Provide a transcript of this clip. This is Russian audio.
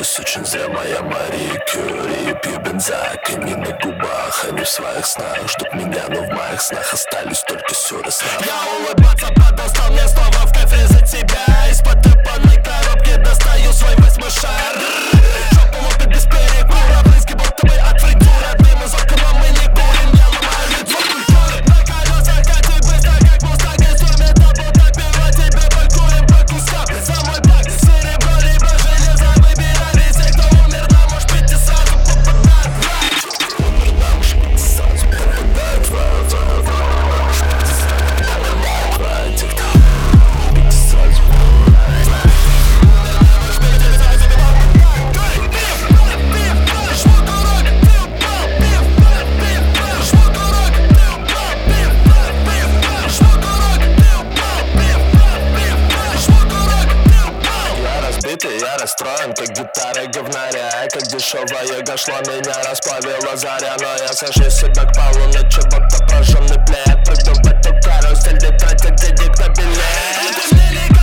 Оказалось очень зря моя Мари Кюри. Пью бензак, они на губах, они в своих снах ждут меня, но в моих снах остались только ссоры сна. Я улыбаться подостал, мне снова в кайфе за тебя. Из-под топанной коробки достаю свой 8-й шар. Жопу лупит без перекура, брызги будто бы от фритюра. Дым из окна, мы не курим, я ломаю лицо. На колесах катит быстро, как мустанг. Из доме дабл, так пиво тебе пакуем по кускам. За мой бак, серебро либо железо, выбирай. Ведь те, кто умер, нам уж пить и сразу попадает в рай. Умер, нам уж пить и сразу попадает в рай. Те, кто пить и сразу попадает в рай. Я расстроен, как гитара говнаря. Как дешевая гашла меня расплавила заря. Но я сажусь себя к полуночи, будто прожженный плед. Прыгну в эту карусель и тратить денег на билет.